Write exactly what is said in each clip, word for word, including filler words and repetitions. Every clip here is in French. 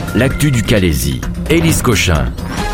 l'actu du Calaisis. Élise Cochin.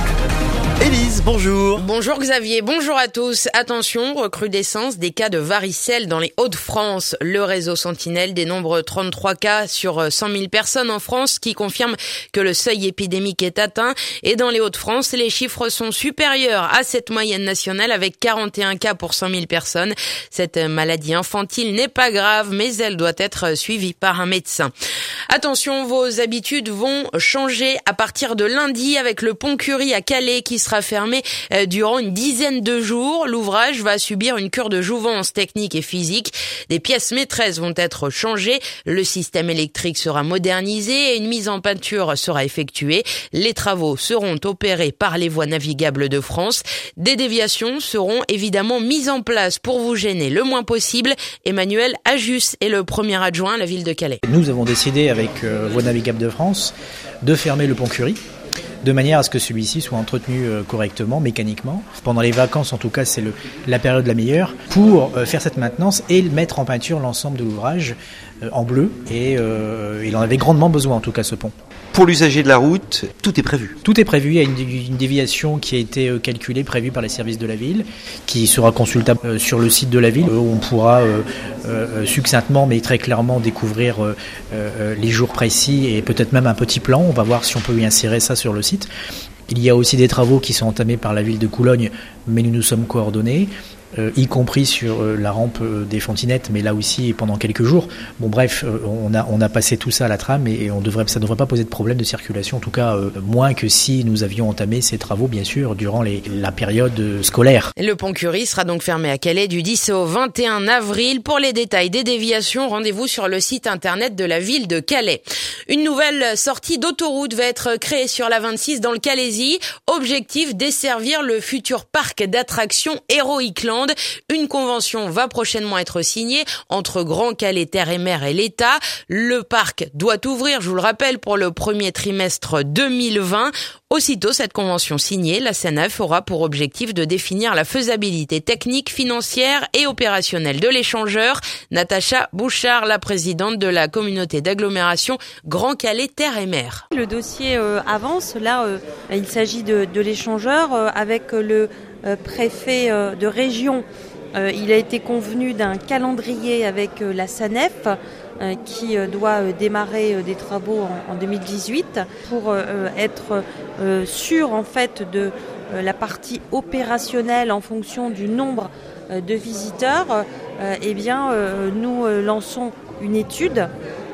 Élise, bonjour. Bonjour Xavier, bonjour à tous. Attention, recrudescence des cas de varicelle dans les Hauts-de-France. Le réseau Sentinelle dénombre trente-trois cas sur cent mille personnes en France, qui confirme que le seuil épidémique est atteint. Et dans les Hauts-de-France, les chiffres sont supérieurs à cette moyenne nationale avec quarante et un cas pour cent mille personnes. Cette maladie infantile n'est pas grave, mais elle doit être suivie par un médecin. Attention, vos habitudes vont changer à partir de lundi avec le pont Curie à Calais qui sera fermé durant une dizaine de jours. L'ouvrage va subir une cure de jouvence technique et physique. Des pièces maîtresses vont être changées. Le système électrique sera modernisé et une mise en peinture sera effectuée. Les travaux seront opérés par les voies navigables de France. Des déviations seront évidemment mises en place pour vous gêner le moins possible. Emmanuel Ajus est le premier adjoint à la ville de Calais. Nous avons décidé avec euh, Voies navigables de France de fermer le pont Curie, de manière à ce que celui-ci soit entretenu correctement, mécaniquement. Pendant les vacances, en tout cas, c'est le, la période la meilleure pour euh, faire cette maintenance et mettre en peinture l'ensemble de l'ouvrage euh, en bleu. Et euh, il en avait grandement besoin, en tout cas, ce pont. Pour l'usager de la route, tout est prévu. Tout est prévu. Il y a une, une déviation qui a été calculée, prévue par les services de la ville, qui sera consultable sur le site de la ville, où on pourra euh, euh, succinctement, mais très clairement, découvrir euh, euh, les jours précis et peut-être même un petit plan. On va voir si on peut y insérer ça sur le site. Il y a aussi des travaux qui sont entamés par la ville de Coulogne, mais nous nous sommes coordonnés. Euh, y compris sur euh, la rampe euh, des Fontinettes, mais là aussi pendant quelques jours. Bon bref, euh, on a on a passé tout ça à la trame et, et on devrait ça ne devrait pas poser de problème de circulation, en tout cas euh, moins que si nous avions entamé ces travaux, bien sûr, durant les, la période euh, scolaire. Le pont Curie sera donc fermé à Calais du dix au vingt et un avril. Pour les détails des déviations, rendez-vous sur le site internet de la ville de Calais. Une nouvelle sortie d'autoroute va être créée sur la vingt-six dans le Calaisis. Objectif, desservir le futur parc d'attractions Heroicland. Une convention va prochainement être signée entre Grand Calais Terre et Mer et l'État. Le parc doit ouvrir, je vous le rappelle, pour le premier trimestre deux mille vingt. Aussitôt cette convention signée, la C N F aura pour objectif de définir la faisabilité technique, financière et opérationnelle de l'échangeur. Natacha Bouchard, la présidente de la communauté d'agglomération Grand Calais Terre et Mer. Le dossier euh, avance. Là, euh, il s'agit de, de l'échangeur euh, avec le euh, préfet euh, de région. Euh, il a été convenu d'un calendrier avec euh, la S A N F euh, qui euh, doit euh, démarrer euh, des travaux en, en deux mille dix-huit pour euh, être euh, sûr en fait de euh, la partie opérationnelle en fonction du nombre euh, de visiteurs. Euh, eh bien, euh, nous euh, lançons une étude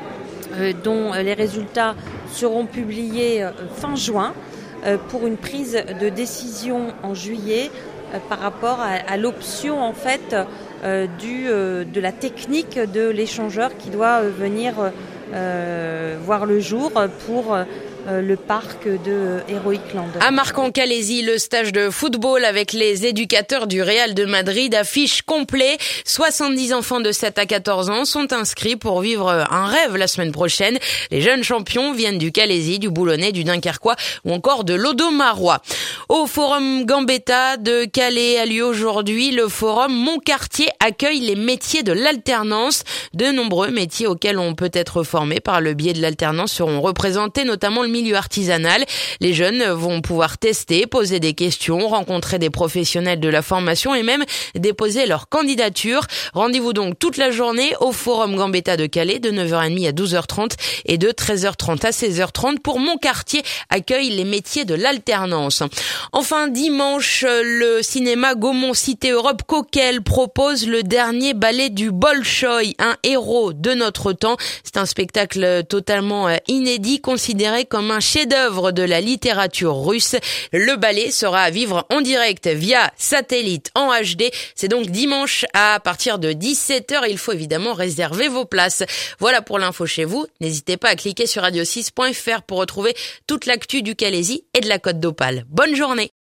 euh, dont les résultats seront publiés euh, fin juin euh, pour une prise de décision en juillet euh, par rapport à, à l'option en fait euh, du, euh, de la technique de l'échangeur qui doit euh, venir euh, voir le jour pour euh, le parc de Heroicland. À Marcq-en-Calaisis, le stage de football avec les éducateurs du Real de Madrid affiche complet. soixante-dix enfants de sept à quatorze ans sont inscrits pour vivre un rêve la semaine prochaine. Les jeunes champions viennent du Calaisis, du Boulonnais, du Dunkerquois ou encore de l'Audomarois. Au Forum Gambetta de Calais a lieu aujourd'hui le forum Mon Quartier accueille les métiers de l'alternance. De nombreux métiers auxquels on peut être formé par le biais de l'alternance seront représentés, notamment le milieu artisanal. Les jeunes vont pouvoir tester, poser des questions, rencontrer des professionnels de la formation et même déposer leur candidature. Rendez-vous donc toute la journée au Forum Gambetta de Calais de neuf heures trente à douze heures trente et de treize heures trente à seize heures trente pour Mon Quartier accueille les métiers de l'alternance. Enfin, dimanche, le cinéma Gaumont Cité Europe Coquel propose le dernier ballet du Bolchoï, un héros de notre temps. C'est un spectacle totalement inédit, considéré comme un chef-d'œuvre de la littérature russe. Le ballet sera à vivre en direct via satellite en H D. C'est donc dimanche à partir de dix-sept heures. Il faut évidemment réserver vos places. Voilà pour l'info chez vous. N'hésitez pas à cliquer sur radio six point f r pour retrouver toute l'actu du Calaisis et de la Côte d'Opale. Bonne journée.